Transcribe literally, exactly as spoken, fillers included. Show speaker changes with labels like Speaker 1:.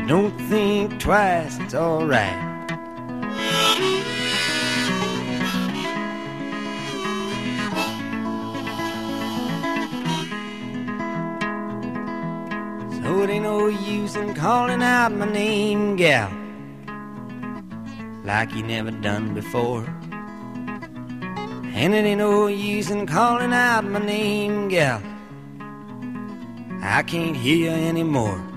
Speaker 1: don't think twice, it's alright. So it ain't no use in calling out my name, gal, like you never done before. And it ain't no use in calling out my name, gal, I can't hear you anymore.